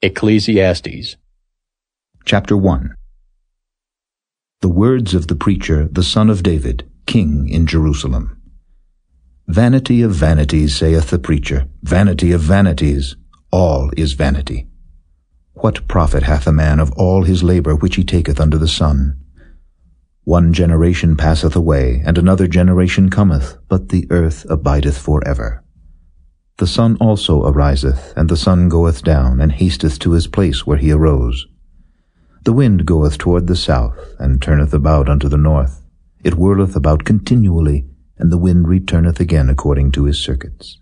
Ecclesiastes. Chapter 1. The words of the preacher, the son of David, king in Jerusalem. Vanity of vanities, saith the preacher, vanity of vanities, all is vanity. What profit hath a man of all his labor which he taketh under the sun? One generation passeth away, and another generation cometh, but the earth abideth for ever. The sun also ariseth, and the sun goeth down, and hasteth to his place where he arose. The wind goeth toward the south, and turneth about unto the north. It whirleth about continually, and the wind returneth again according to his circuits.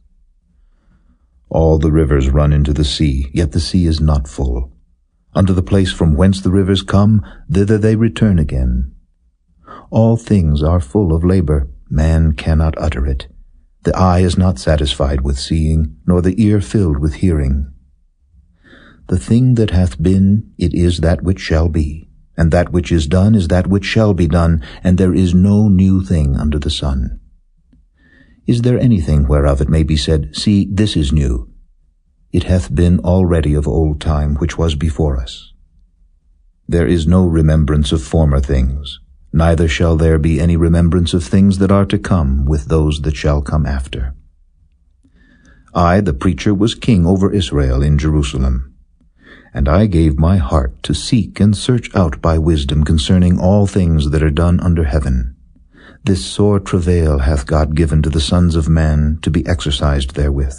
All the rivers run into the sea, yet the sea is not full. Unto the place from whence the rivers come, thither they return again. All things are full of labor, man cannot utter it. The eye is not satisfied with seeing, nor the ear filled with hearing. The thing that hath been, it is that which shall be, and that which is done is that which shall be done, and there is no new thing under the sun. Is there anything whereof it may be said, See, this is new? It hath been already of old time, which was before us. There is no remembrance of former things, neither shall there be any remembrance of things that are to come with those that shall come after. I, the preacher, was king over Israel in Jerusalem. And I gave my heart to seek and search out by wisdom concerning all things that are done under heaven. This sore travail hath God given to the sons of man to be exercised therewith.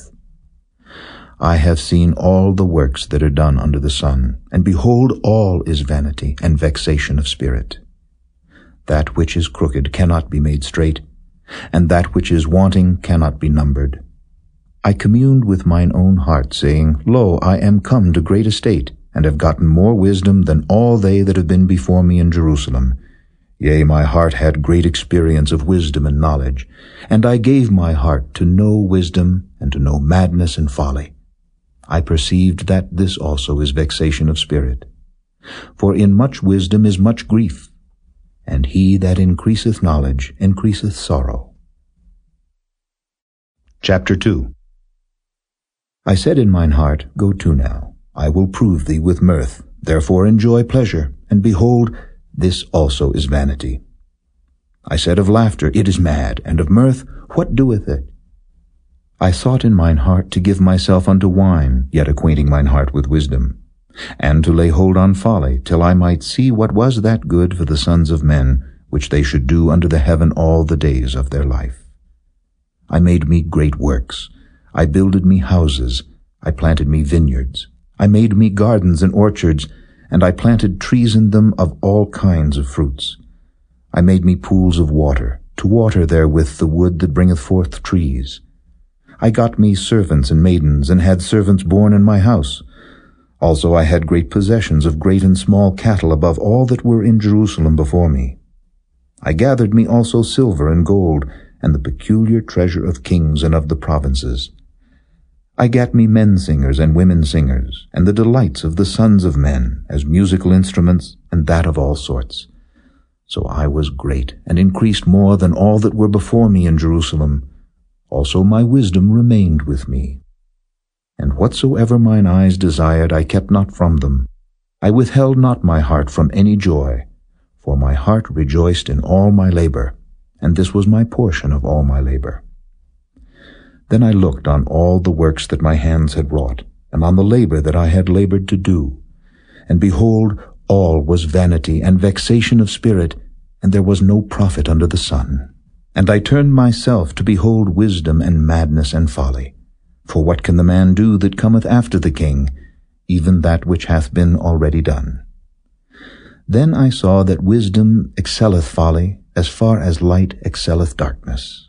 I have seen all the works that are done under the sun, and behold, all is vanity and vexation of spirit. That which is crooked cannot be made straight, and that which is wanting cannot be numbered. I communed with mine own heart, saying, Lo, I am come to great estate, and have gotten more wisdom than all they that have been before me in Jerusalem. Yea, my heart had great experience of wisdom and knowledge, and I gave my heart to know wisdom and to know madness and folly. I perceived that this also is vexation of spirit. For in much wisdom is much grief, and he that increaseth knowledge increaseth sorrow. Chapter 2. I said in mine heart, Go to now, I will prove thee with mirth, therefore enjoy pleasure, and behold, this also is vanity. I said of laughter, It is mad, and of mirth, what doeth it? I sought in mine heart to give myself unto wine, yet acquainting mine heart with wisdom, and to lay hold on folly, till I might see what was that good for the sons of men, which they should do under the heaven all the days of their life. I made me great works. I builded me houses. I planted me vineyards. I made me gardens and orchards, and I planted trees in them of all kinds of fruits. I made me pools of water, to water therewith the wood that bringeth forth trees. I got me servants and maidens, and had servants born in my house. Also I had great possessions of great and small cattle above all that were in Jerusalem before me. I gathered me also silver and gold, and the peculiar treasure of kings and of the provinces. I gat me men singers and women singers, and the delights of the sons of men, as musical instruments, and that of all sorts. So I was great, and increased more than all that were before me in Jerusalem. Also my wisdom remained with me. And whatsoever mine eyes desired I kept not from them. I withheld not my heart from any joy, for my heart rejoiced in all my labor, and this was my portion of all my labor. Then I looked on all the works that my hands had wrought, and on the labor that I had labored to do. And behold, all was vanity and vexation of spirit, and there was no profit under the sun. And I turned myself to behold wisdom and madness and folly. For what can the man do that cometh after the king, even that which hath been already done? Then I saw that wisdom excelleth folly, as far as light excelleth darkness.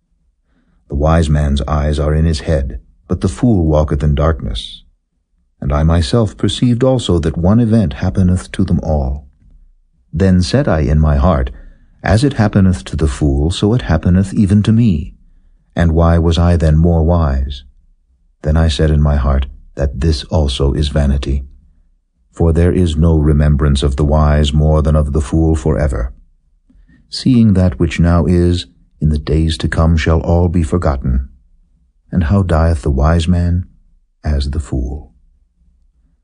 The wise man's eyes are in his head, but the fool walketh in darkness. And I myself perceived also that one event happeneth to them all. Then said I in my heart, As it happeneth to the fool, so it happeneth even to me. And why was I then more wise? Then I said in my heart, That this also is vanity. For there is no remembrance of the wise more than of the fool forever. Seeing that which now is, in the days to come shall all be forgotten. And how dieth the wise man? As the fool.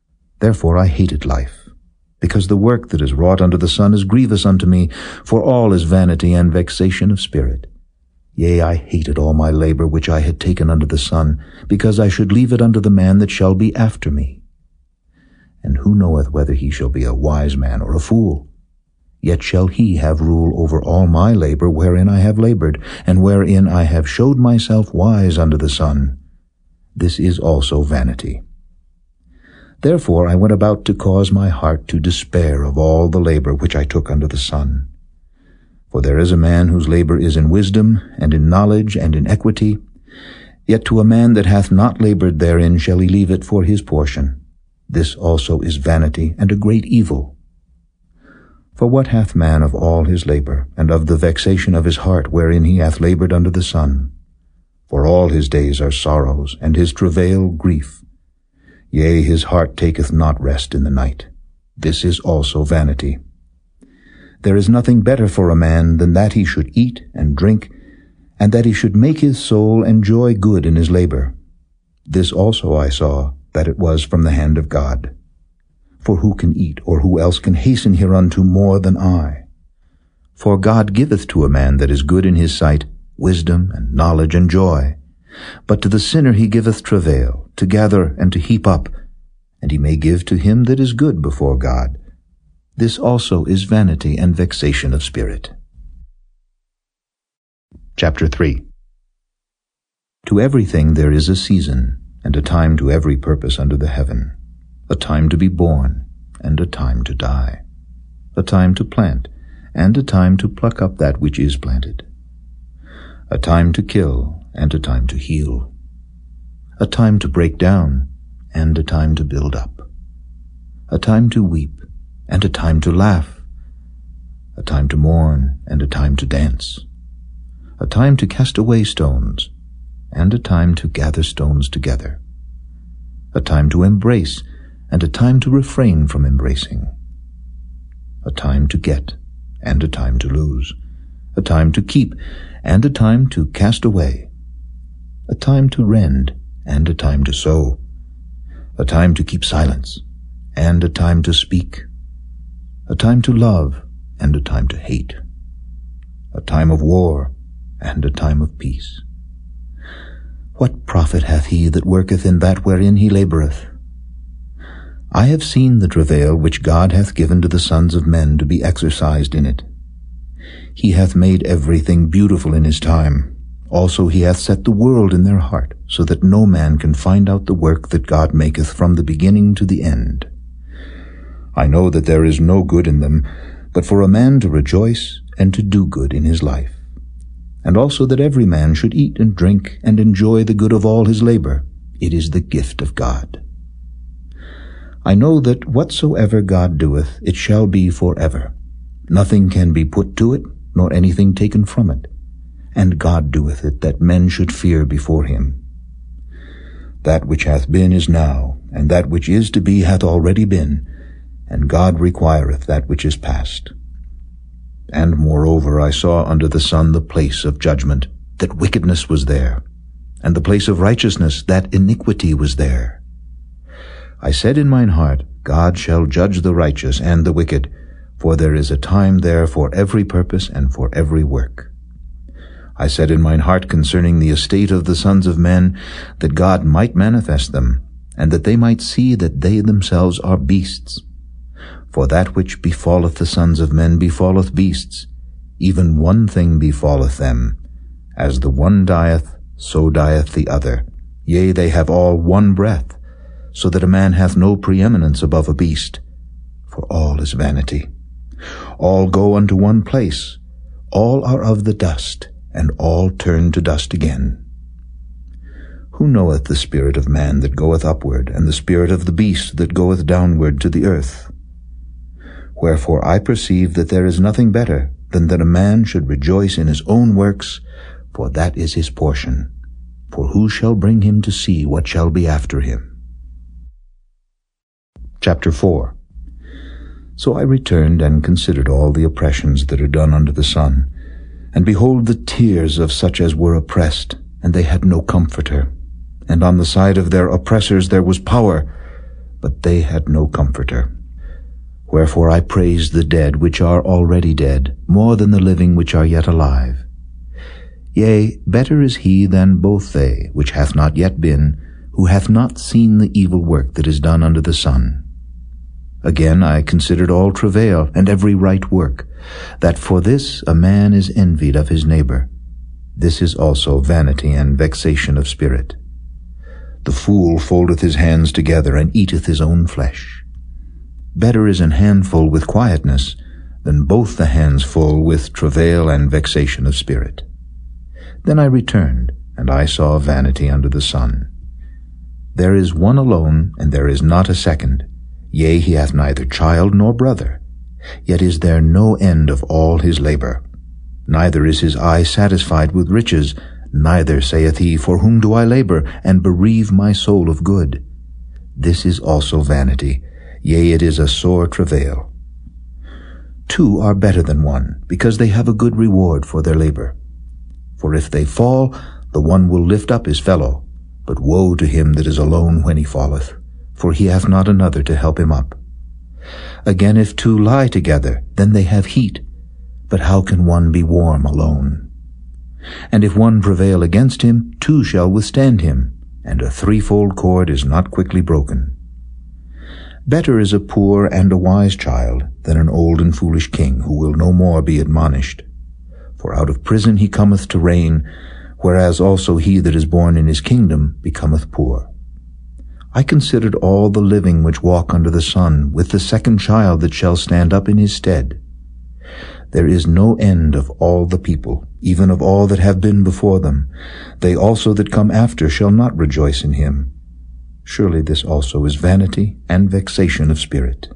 Therefore I hated life, because the work that is wrought under the sun is grievous unto me, for all is vanity and vexation of spirit. Yea, I hated all my labor which I had taken under the sun, because I should leave it unto the man that shall be after me. And who knoweth whether he shall be a wise man or a fool? Yet shall he have rule over all my labor wherein I have labored, and wherein I have showed myself wise under the sun. This is also vanity. Therefore I went about to cause my heart to despair of all the labor which I took under the sun. For there is a man whose labor is in wisdom, and in knowledge, and in equity. Yet to a man that hath not labored therein shall he leave it for his portion. This also is vanity, and a great evil. For what hath man of all his labor, and of the vexation of his heart wherein he hath labored under the sun? For all his days are sorrows, and his travail grief. Yea, his heart taketh not rest in the night. This is also vanity. There is nothing better for a man than that he should eat and drink, and that he should make his soul enjoy good in his labor. This also I saw, that it was from the hand of God. For who can eat, or who else can hasten hereunto more than I? For God giveth to a man that is good in his sight wisdom and knowledge and joy. But to the sinner he giveth travail, to gather and to heap up, and he may give to him that is good before God. This also is vanity and vexation of spirit. Chapter 3. To everything there is a season, and a time to every purpose under the heaven, a time to be born, and a time to die, a time to plant, and a time to pluck up that which is planted, a time to kill, and a time to heal, a time to break down, and a time to build up, a time to weep, and a time to laugh, a time to mourn, and a time to dance, a time to cast away stones, and a time to gather stones together, a time to embrace, and a time to refrain from embracing, a time to get, and a time to lose, a time to keep, and a time to cast away, a time to rend, and a time to sow, a time to keep silence, and a time to speak, a time to love, and a time to hate, a time of war, and a time of peace. What profit hath he that worketh in that wherein he laboureth? I have seen the travail which God hath given to the sons of men to be exercised in it. He hath made everything beautiful in his time. Also he hath set the world in their heart, so that no man can find out the work that God maketh from the beginning to the end. I know that there is no good in them, but for a man to rejoice and to do good in his life, and also that every man should eat and drink and enjoy the good of all his labor. It is the gift of God. I know that whatsoever God doeth, it shall be forever. Nothing can be put to it, nor anything taken from it. And God doeth it, that men should fear before him. That which hath been is now, and that which is to be hath already been, and God requireth that which is past. And moreover I saw under the sun the place of judgment, that wickedness was there, and the place of righteousness, that iniquity was there. I said in mine heart, God shall judge the righteous and the wicked, for there is a time there for every purpose and for every work. I said in mine heart concerning the estate of the sons of men, that God might manifest them, and that they might see that they themselves are beasts. For that which befalleth the sons of men befalleth beasts, even one thing befalleth them. As the one dieth, so dieth the other. Yea, they have all one breath, so that a man hath no preeminence above a beast. For all is vanity. All go unto one place. All are of the dust, and all turn to dust again. Who knoweth the spirit of man that goeth upward, and the spirit of the beast that goeth downward to the earth? Wherefore I perceive that there is nothing better than that a man should rejoice in his own works, for that is his portion. For who shall bring him to see what shall be after him? Chapter 4. So I returned and considered all the oppressions that are done under the sun, and behold the tears of such as were oppressed, and they had no comforter. And on the side of their oppressors there was power, but they had no comforter. Wherefore I praise the dead which are already dead, more than the living which are yet alive. Yea, better is he than both they, which hath not yet been, who hath not seen the evil work that is done under the sun. Again I considered all travail and every right work, that for this a man is envied of his neighbor. This is also vanity and vexation of spirit. The fool foldeth his hands together, and eateth his own flesh. Better is an handful with quietness, than both the hands full with travail and vexation of spirit. Then I returned, and I saw vanity under the sun. There is one alone, and there is not a second. Yea, he hath neither child nor brother. Yet is there no end of all his labor. Neither is his eye satisfied with riches, neither saith he, For whom do I labor, and bereave my soul of good? This is also vanity, yea, it is a sore travail. Two are better than one, because they have a good reward for their labor. For if they fall, the one will lift up his fellow. But woe to him that is alone when he falleth, for he hath not another to help him up. Again, if two lie together, then they have heat. But how can one be warm alone? And if one prevail against him, two shall withstand him, and a threefold cord is not quickly broken. Better is a poor and a wise child than an old and foolish king, who will no more be admonished. For out of prison he cometh to reign, whereas also he that is born in his kingdom becometh poor. I considered all the living which walk under the sun, with the second child that shall stand up in his stead. There is no end of all the people, even of all that have been before them. They also that come after shall not rejoice in him. Surely this also is vanity and vexation of spirit.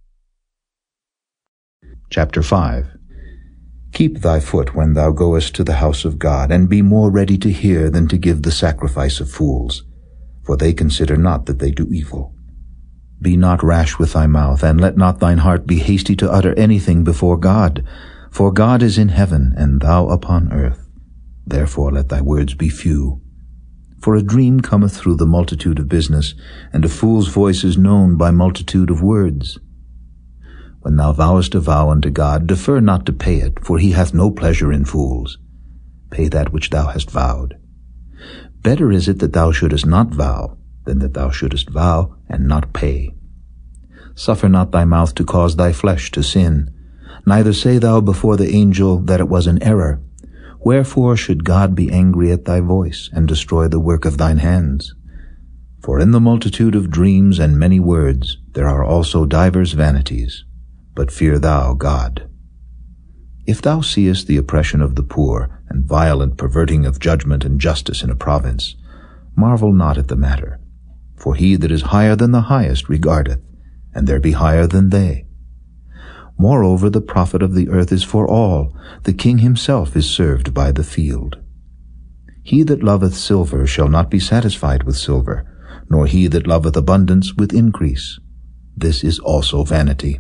Chapter 5. Keep thy foot when thou goest to the house of God, and be more ready to hear than to give the sacrifice of fools, for they consider not that they do evil. Be not rash with thy mouth, and let not thine heart be hasty to utter anything before God. For God is in heaven, and thou upon earth. Therefore let thy words be few. For a dream cometh through the multitude of business, and a fool's voice is known by multitude of words. When thou vowest a vow unto God, defer not to pay it, for he hath no pleasure in fools. Pay that which thou hast vowed. Better is it that thou shouldest not vow, than that thou shouldest vow and not pay. Suffer not thy mouth to cause thy flesh to sin, neither say thou before the angel that it was an error. Wherefore should God be angry at thy voice, and destroy the work of thine hands? For in the multitude of dreams and many words there are also divers vanities. But fear thou God. If thou seest the oppression of the poor, and violent perverting of judgment and justice in a province, marvel not at the matter. For he that is higher than the highest regardeth, and there be higher than they. Moreover, the profit of the earth is for all. The king himself is served by the field. He that loveth silver shall not be satisfied with silver, nor he that loveth abundance with increase. This is also vanity.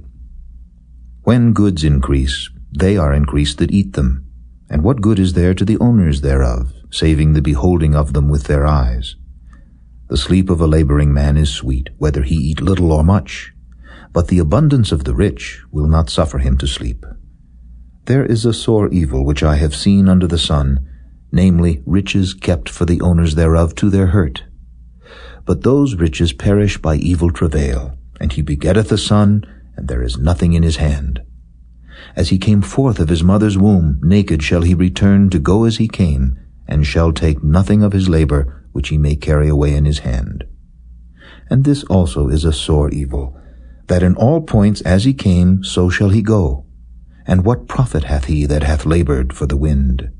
When goods increase, they are increased that eat them. And what good is there to the owners thereof, saving the beholding of them with their eyes? The sleep of a laboring man is sweet, whether he eat little or much. But the abundance of the rich will not suffer him to sleep. There is a sore evil which I have seen under the sun, namely, riches kept for the owners thereof to their hurt. But those riches perish by evil travail, and he begetteth a son, and there is nothing in his hand. As he came forth of his mother's womb, naked shall he return to go as he came, and shall take nothing of his labor which he may carry away in his hand. And this also is a sore evil, that in all points as he came, so shall he go. And what profit hath he that hath labored for the wind?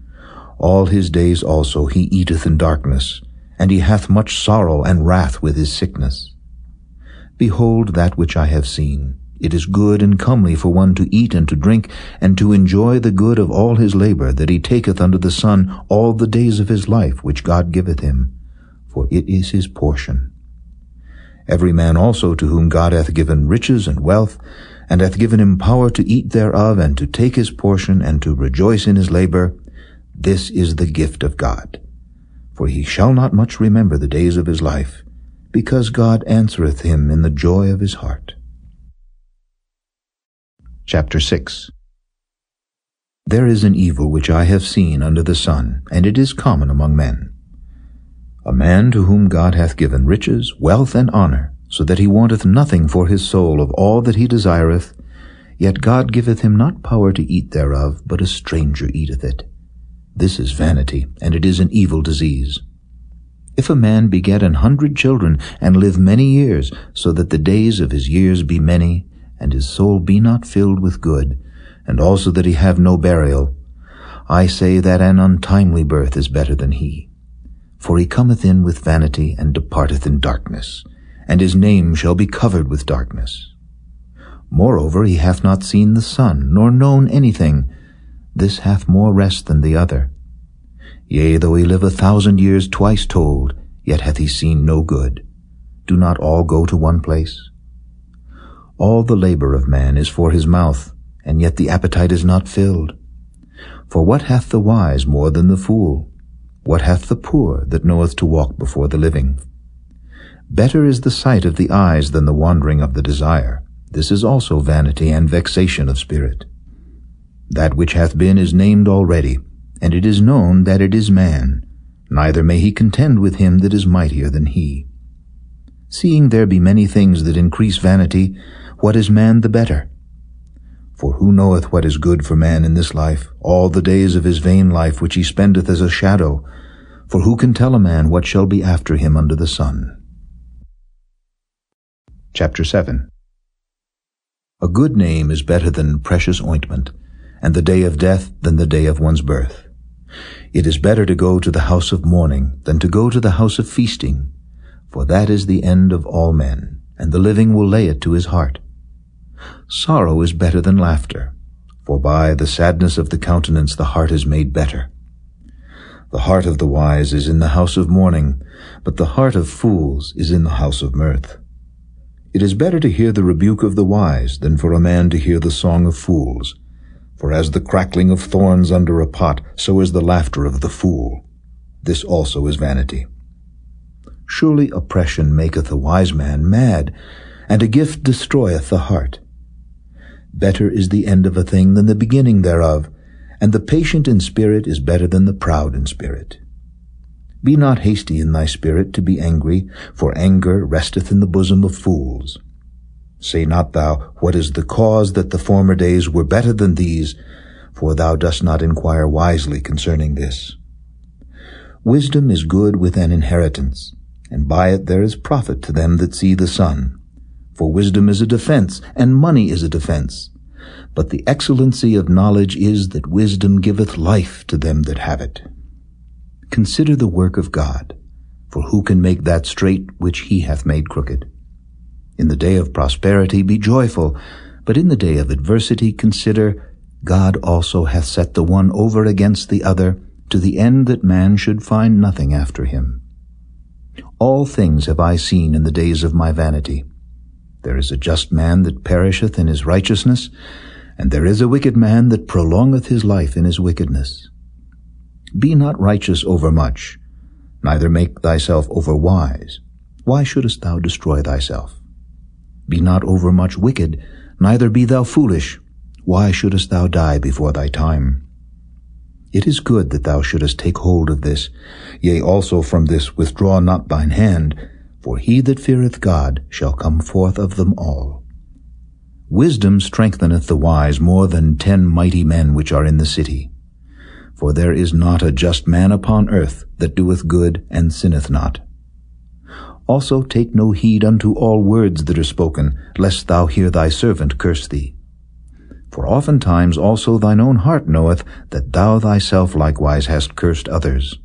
All his days also he eateth in darkness, and he hath much sorrow and wrath with his sickness. Behold that which I have seen. It is good and comely for one to eat and to drink, and to enjoy the good of all his labor that he taketh under the sun all the days of his life which God giveth him, for it is his portion. Every man also to whom God hath given riches and wealth, and hath given him power to eat thereof, and to take his portion, and to rejoice in his labor, this is the gift of God. For he shall not much remember the days of his life, because God answereth him in the joy of his heart. Chapter 6. There is an evil which I have seen under the sun, and it is common among men. A man to whom God hath given riches, wealth, and honor, so that he wanteth nothing for his soul of all that he desireth, yet God giveth him not power to eat thereof, but a stranger eateth it. This is vanity, and it is an evil disease. If a man beget 100 children, and live many years, so that the days of his years be many, and his soul be not filled with good, and also that he have no burial, I say that an untimely birth is better than he. For he cometh in with vanity, and departeth in darkness, and his name shall be covered with darkness. Moreover, he hath not seen the sun, nor known anything. This hath more rest than the other. Yea, though he live 1,000 years twice told, yet hath he seen no good. Do not all go to one place? All the labor of man is for his mouth, and yet the appetite is not filled. For what hath the wise more than the fool? What hath the poor that knoweth to walk before the living? Better is the sight of the eyes than the wandering of the desire. This is also vanity and vexation of spirit. That which hath been is named already, and it is known that it is man, neither may he contend with him that is mightier than he. Seeing there be many things that increase vanity, what is man the better? For who knoweth what is good for man in this life, all the days of his vain life which he spendeth as a shadow? For who can tell a man what shall be after him under the sun? Chapter 7. A good name is better than precious ointment, and the day of death than the day of one's birth. It is better to go to the house of mourning than to go to the house of feasting, for that is the end of all men, and the living will lay it to his heart. Sorrow is better than laughter, for by the sadness of the countenance the heart is made better. The heart of the wise is in the house of mourning, but the heart of fools is in the house of mirth. It is better to hear the rebuke of the wise than for a man to hear the song of fools. For as the crackling of thorns under a pot, so is the laughter of the fool. This also is vanity. Surely oppression maketh a wise man mad, and a gift destroyeth the heart. Better is the end of a thing than the beginning thereof, and the patient in spirit is better than the proud in spirit. Be not hasty in thy spirit to be angry, for anger resteth in the bosom of fools. Say not thou, what is the cause that the former days were better than these? For thou dost not inquire wisely concerning this. Wisdom is good with an inheritance, and by it there is profit to them that see the sun. For wisdom is a defense, and money is a defense. But the excellency of knowledge is that wisdom giveth life to them that have it. Consider the work of God, for who can make that straight which he hath made crooked? In the day of prosperity be joyful, but in the day of adversity consider, God also hath set the one over against the other, to the end that man should find nothing after him. All things have I seen in the days of my vanity. There is a just man that perisheth in his righteousness, and there is a wicked man that prolongeth his life in his wickedness. Be not righteous overmuch, neither make thyself overwise. Why shouldest thou destroy thyself? Be not overmuch wicked, neither be thou foolish. Why shouldest thou die before thy time? It is good that thou shouldest take hold of this, yea, also from this withdraw not thine hand, for he that feareth God shall come forth of them all. Wisdom strengtheneth the wise more than 10 mighty men which are in the city. For there is not a just man upon earth that doeth good and sinneth not. Also take no heed unto all words that are spoken, lest thou hear thy servant curse thee. For oftentimes also thine own heart knoweth that thou thyself likewise hast cursed others.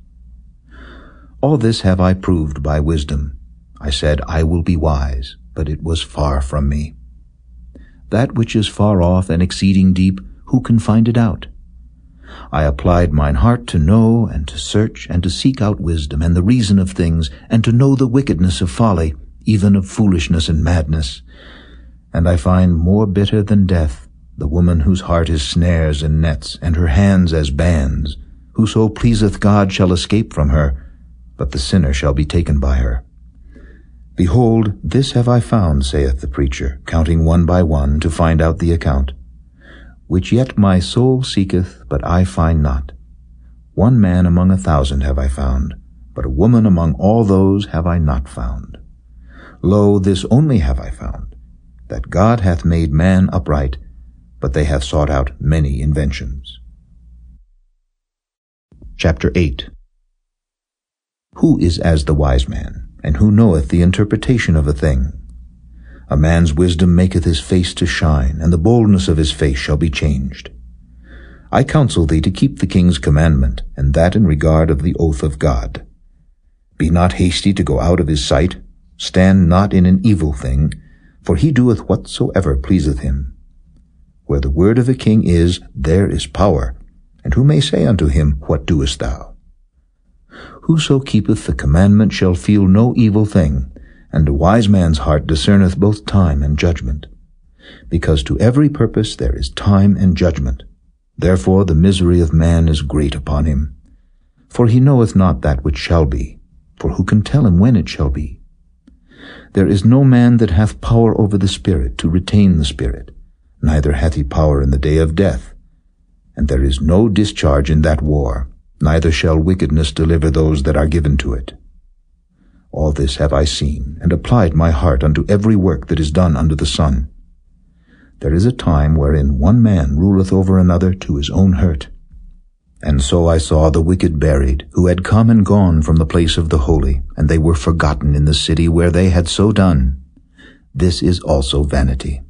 All this have I proved by wisdom. I said, I will be wise, but it was far from me. That which is far off and exceeding deep, who can find it out? I applied mine heart to know and to search and to seek out wisdom and the reason of things, and to know the wickedness of folly, even of foolishness and madness. And I find more bitter than death the woman whose heart is snares and nets, and her hands as bands. Whoso pleaseth God shall escape from her, but the sinner shall be taken by her. Behold, this have I found, saith the preacher, counting one by one to find out the account, which yet my soul seeketh, but I find not. One man among 1,000 have I found, but a woman among all those have I not found. Lo, this only have I found, that God hath made man upright, but they have sought out many inventions. Chapter 8. Who is as the wise man, and who knoweth the interpretation of a thing? A man's wisdom maketh his face to shine, and the boldness of his face shall be changed. I counsel thee to keep the king's commandment, and that in regard of the oath of God. Be not hasty to go out of his sight, stand not in an evil thing, for he doeth whatsoever pleaseth him. Where the word of a king is, there is power, and who may say unto him, What doest thou? Whoso keepeth the commandment shall feel no evil thing, and a wise man's heart discerneth both time and judgment. Because to every purpose there is time and judgment. Therefore the misery of man is great upon him. For he knoweth not that which shall be, for who can tell him when it shall be? There is no man that hath power over the Spirit to retain the Spirit, neither hath he power in the day of death. And there is no discharge in that war, neither shall wickedness deliver those that are given to it. All this have I seen, and applied my heart unto every work that is done under the sun. There is a time wherein one man ruleth over another to his own hurt. And so I saw the wicked buried, who had come and gone from the place of the holy, and they were forgotten in the city where they had so done. This is also vanity.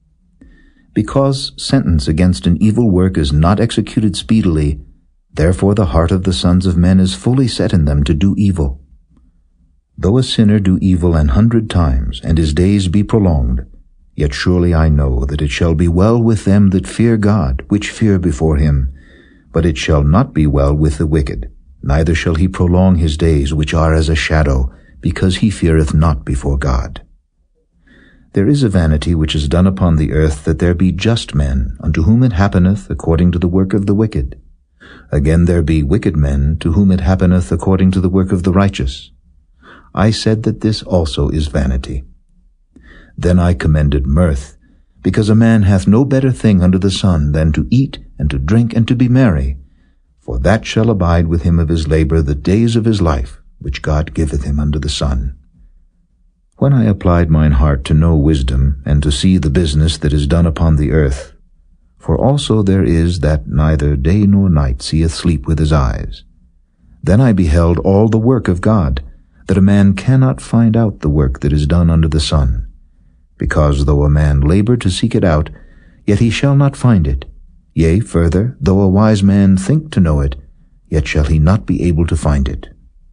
Because sentence against an evil work is not executed speedily, therefore the heart of the sons of men is fully set in them to do evil. Though a sinner do evil 100 times, and his days be prolonged, yet surely I know that it shall be well with them that fear God, which fear before him. But it shall not be well with the wicked, neither shall he prolong his days, which are as a shadow, because he feareth not before God. There is a vanity which is done upon the earth, that there be just men, unto whom it happeneth according to the work of the wicked. Again there be wicked men, to whom it happeneth according to the work of the righteous. I said that this also is vanity. Then I commended mirth, because a man hath no better thing under the sun than to eat and to drink and to be merry, for that shall abide with him of his labor the days of his life, which God giveth him under the sun. When I applied mine heart to know wisdom, and to see the business that is done upon the earth, for also there is that neither day nor night seeth sleep with his eyes, then I beheld all the work of God, that a man cannot find out the work that is done under the sun. Because though a man labor to seek it out, yet he shall not find it. Yea, further, though a wise man think to know it, yet shall he not be able to find it.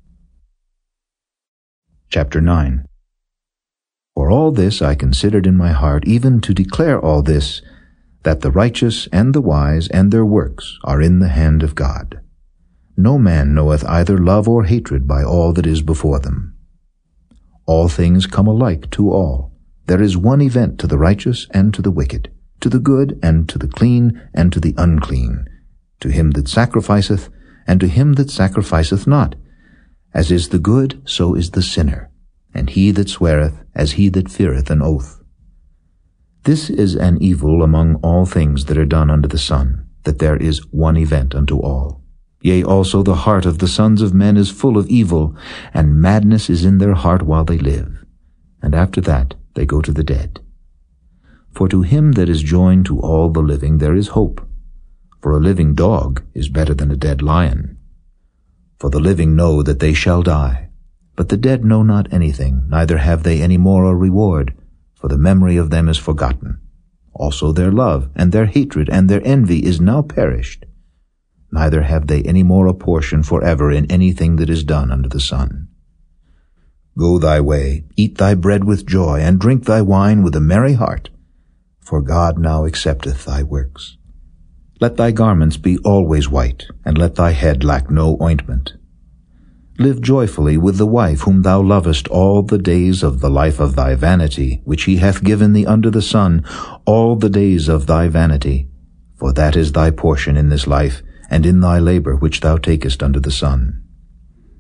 Chapter 9. For all this I considered in my heart, even to declare all this, that the righteous and the wise and their works are in the hand of God. No man knoweth either love or hatred by all that is before them. All things come alike to all. There is one event to the righteous and to the wicked, to the good and to the clean and to the unclean, to him that sacrificeth and to him that sacrificeth not. As is the good, so is the sinner, and he that sweareth, as he that feareth an oath. This is an evil among all things that are done under the sun, that there is one event unto all. Yea, also the heart of the sons of men is full of evil, and madness is in their heart while they live, and after that they go to the dead. For to him that is joined to all the living there is hope. For a living dog is better than a dead lion. For the living know that they shall die, but the dead know not anything, neither have they any more a reward, for the memory of them is forgotten. Also their love, and their hatred, and their envy is now perished. Neither have they any more a portion forever in anything that is done under the sun. Go thy way, eat thy bread with joy, and drink thy wine with a merry heart, for God now accepteth thy works. Let thy garments be always white, and let thy head lack no ointment. Live joyfully with the wife whom thou lovest all the days of the life of thy vanity, which he hath given thee under the sun, all the days of thy vanity. For that is thy portion in this life, and in thy labor which thou takest under the sun.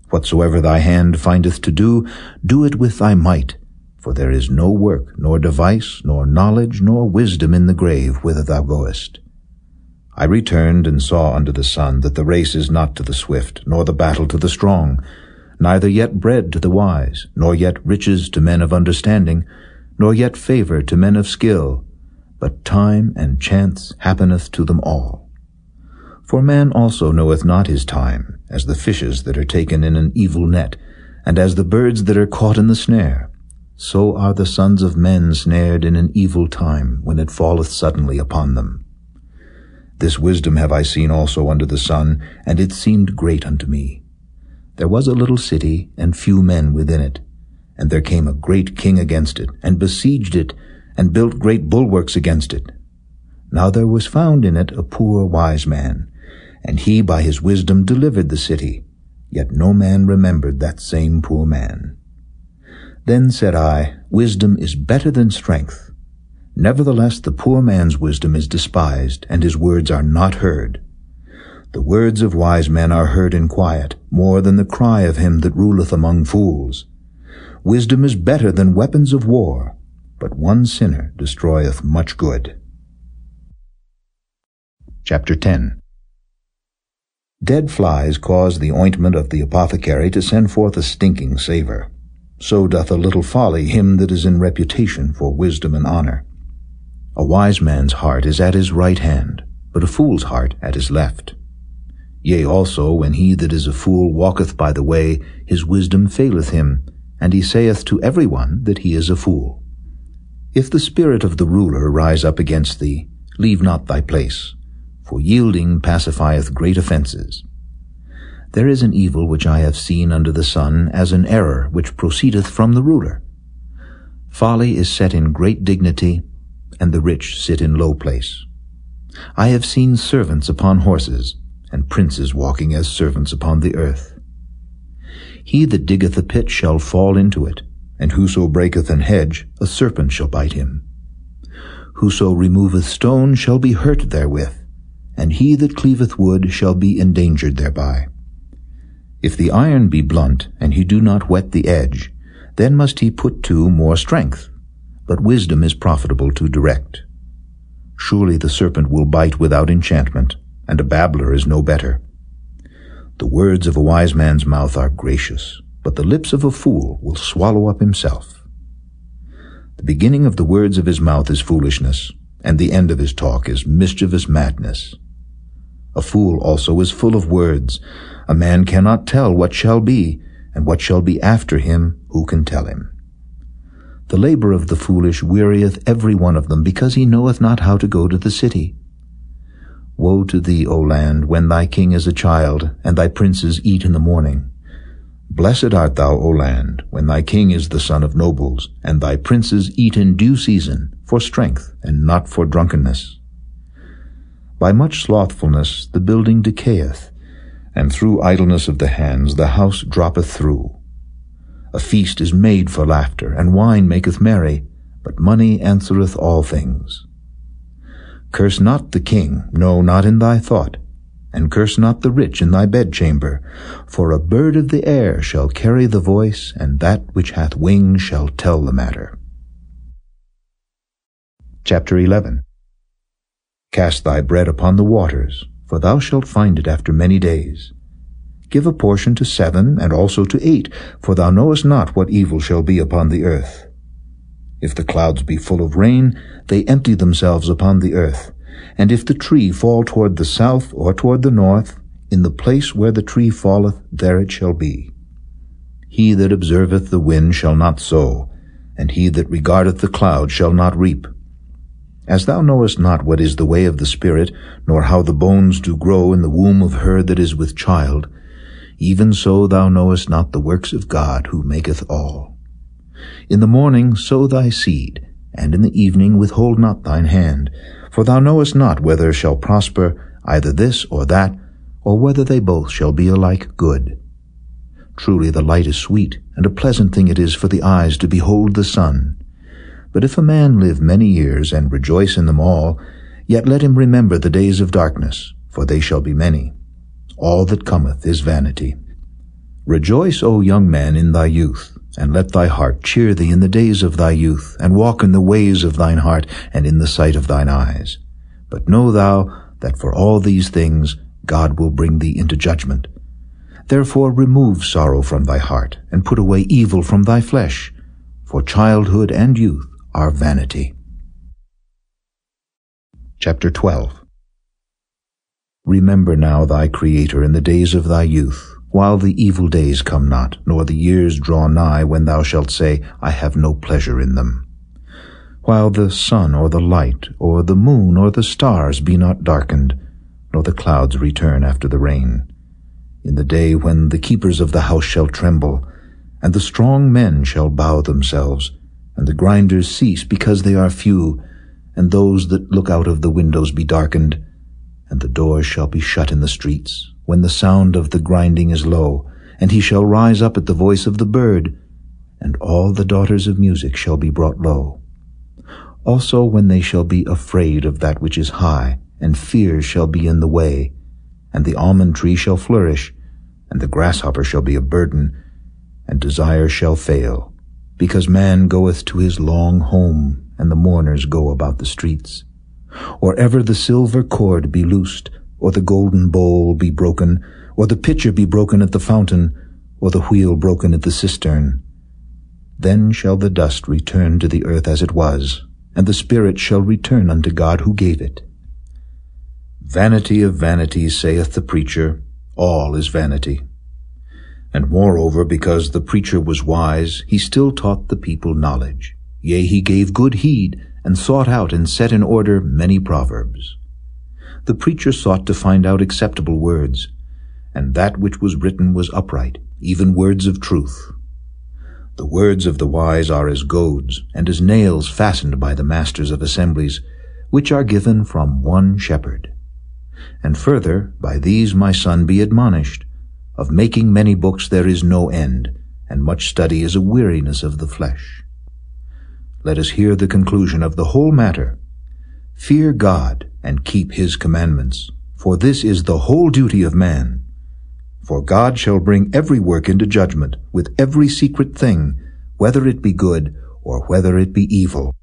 Whatsoever thy hand findeth to do, do it with thy might, for there is no work, nor device, nor knowledge, nor wisdom in the grave whither thou goest. I returned and saw under the sun that the race is not to the swift, nor the battle to the strong, neither yet bread to the wise, nor yet riches to men of understanding, nor yet favor to men of skill, but time and chance happeneth to them all. For man also knoweth not his time, as the fishes that are taken in an evil net, and as the birds that are caught in the snare. So are the sons of men snared in an evil time, when it falleth suddenly upon them. This wisdom have I seen also under the sun, and it seemed great unto me. There was a little city, and few men within it. And there came a great king against it, and besieged it, and built great bulwarks against it. Now there was found in it a poor wise man, and he by his wisdom delivered the city, yet no man remembered that same poor man. Then said I, Wisdom is better than strength. Nevertheless the poor man's wisdom is despised, and his words are not heard. The words of wise men are heard in quiet, more than the cry of him that ruleth among fools. Wisdom is better than weapons of war, but one sinner destroyeth much good. Chapter 10. Dead flies cause the ointment of the apothecary to send forth a stinking savour. So doth a little folly him that is in reputation for wisdom and honour. A wise man's heart is at his right hand, but a fool's heart at his left. Yea, also, when he that is a fool walketh by the way, his wisdom faileth him, and he saith to every one that he is a fool. If the spirit of the ruler rise up against thee, leave not thy place, for yielding pacifieth great offences. There is an evil which I have seen under the sun, as an error which proceedeth from the ruler. Folly is set in great dignity, and the rich sit in low place. I have seen servants upon horses, and princes walking as servants upon the earth. He that diggeth a pit shall fall into it, and whoso breaketh an hedge, a serpent shall bite him. Whoso removeth stone shall be hurt therewith, and he that cleaveth wood shall be endangered thereby. If the iron be blunt, and he do not whet the edge, then must he put to more strength, but wisdom is profitable to direct. Surely the serpent will bite without enchantment, and a babbler is no better. The words of a wise man's mouth are gracious, but the lips of a fool will swallow up himself. The beginning of the words of his mouth is foolishness, and the end of his talk is mischievous madness. A fool also is full of words. A man cannot tell what shall be, and what shall be after him, who can tell him? The labor of the foolish wearieth every one of them, because he knoweth not how to go to the city. Woe to thee, O land, when thy king is a child, and thy princes eat in the morning. Blessed art thou, O land, when thy king is the son of nobles, and thy princes eat in due season, for strength, and not for drunkenness. By much slothfulness the building decayeth, and through idleness of the hands the house droppeth through. A feast is made for laughter, and wine maketh merry, but money answereth all things. Curse not the king, no, not in thy thought, and curse not the rich in thy bedchamber, for a bird of the air shall carry the voice, and that which hath wings shall tell the matter. Chapter 11. Cast thy bread upon the waters, for thou shalt find it after many days. Give a portion to 7, and also to 8, for thou knowest not what evil shall be upon the earth. If the clouds be full of rain, they empty themselves upon the earth. And if the tree fall toward the south or toward the north, in the place where the tree falleth, there it shall be. He that observeth the wind shall not sow, and he that regardeth the cloud shall not reap. As thou knowest not what is the way of the Spirit, nor how the bones do grow in the womb of her that is with child, even so thou knowest not the works of God, who maketh all. In the morning sow thy seed, and in the evening withhold not thine hand, for thou knowest not whether shall prosper either this or that, or whether they both shall be alike good. Truly the light is sweet, and a pleasant thing it is for the eyes to behold the sun. But if a man live many years, and rejoice in them all, yet let him remember the days of darkness, for they shall be many. All that cometh is vanity. Rejoice, O young man, in thy youth, and let thy heart cheer thee in the days of thy youth, and walk in the ways of thine heart, and in the sight of thine eyes. But know thou that for all these things God will bring thee into judgment. Therefore remove sorrow from thy heart, and put away evil from thy flesh, for childhood and youth are vanity. Chapter 12. Remember now thy Creator in the days of thy youth, while the evil days come not, nor the years draw nigh, when thou shalt say, I have no pleasure in them. While the sun or the light, or the moon or the stars be not darkened, nor the clouds return after the rain. In the day when the keepers of the house shall tremble, and the strong men shall bow themselves, and the grinders cease because they are few, and those that look out of the windows be darkened, and the doors shall be shut in the streets, when the sound of the grinding is low, and he shall rise up at the voice of the bird, and all the daughters of music shall be brought low. Also when they shall be afraid of that which is high, and fear shall be in the way, and the almond tree shall flourish, and the grasshopper shall be a burden, and desire shall fail, because man goeth to his long home, and the mourners go about the streets. Or ever the silver cord be loosed, or the golden bowl be broken, or the pitcher be broken at the fountain, or the wheel broken at the cistern. Then shall the dust return to the earth as it was, and the spirit shall return unto God who gave it. Vanity of vanities, saith the preacher, all is vanity. And moreover, because the preacher was wise, he still taught the people knowledge. Yea, he gave good heed, and sought out and set in order many proverbs. The preacher sought to find out acceptable words, and that which was written was upright, even words of truth. The words of the wise are as goads, and as nails fastened by the masters of assemblies, which are given from one shepherd. And further, by these, my son, be admonished. Of making many books there is no end, and much study is a weariness of the flesh. Let us hear the conclusion of the whole matter. Fear God, and keep his commandments, for this is the whole duty of man. For God shall bring every work into judgment, with every secret thing, whether it be good or whether it be evil.